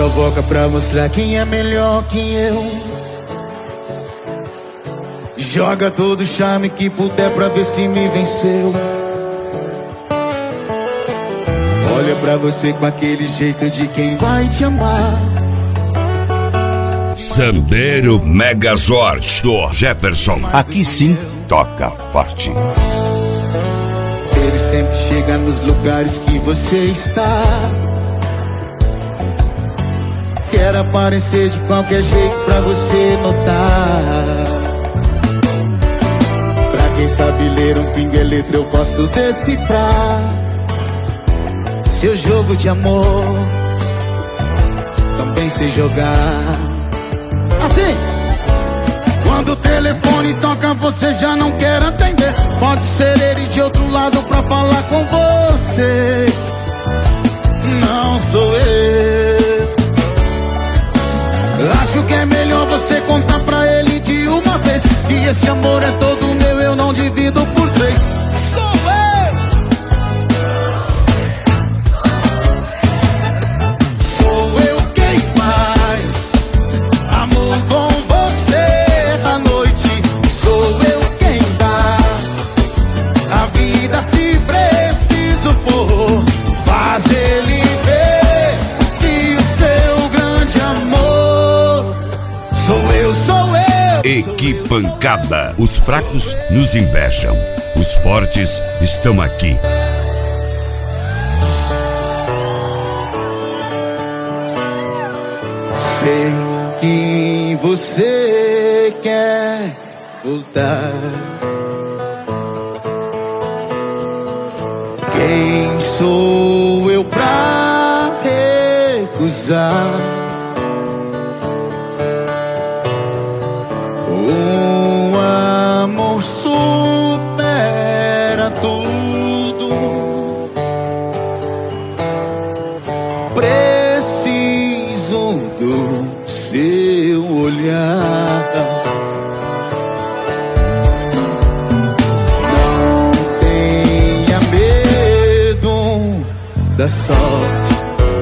provoca pra mostrar quem é melhor que eu. Joga todo o charme que puder pra ver se me venceu. Olha pra você com aquele jeito de quem vai te amar. Sambeiro Megazord do Jefferson. Aqui sim toca forte. Ele sempre chega nos lugares que você está. Quer aparecer de qualquer jeito pra você notar. Pra quem sabe ler um pinga letra eu posso decifrar seu jogo de amor. Também sei jogar assim. Quando o telefone toca você já não quer atender. Pode ser ele de outro lado pra falar com você. Não sou eu. Acho que é melhor você contar pra ele de uma vez que esse amor é todo meu, eu não divido por três. Sou eu. Sou eu quem faz amor com você à noite. Sou eu quem dá a vida se preciso for. Faz ele ver que o seu grande amor sou eu, sou eu. Equipancada. Os fracos nos invejam. Os fortes estão aqui. Sei que você quer voltar. Quem sou eu pra recusar um amor supera tudo? Preciso do seu olhar. Não tenha medo da sorte.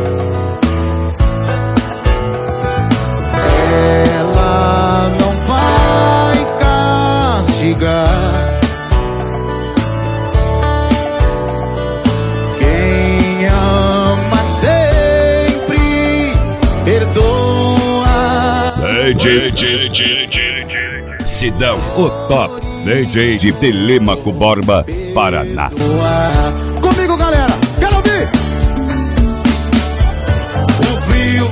Ela não vai castigar. Quem ama sempre perdoa. DJ Sidão, o top DJ de Telêmaco Borba, Paraná. Comigo, galera, quero ouvir. O frio.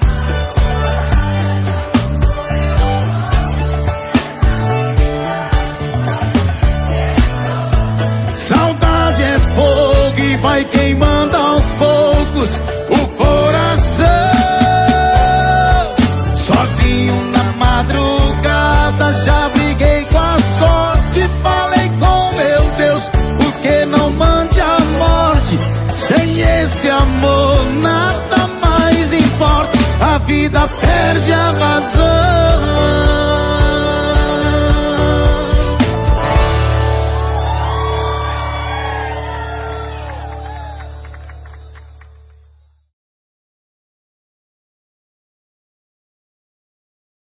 Saudade é fogo e vai queimando aos poucos o coração. Sozinho na madrugada já briguei com a sorte. Falei com meu Deus, por que não mande a morte? Sem esse amor nada mais importa. A vida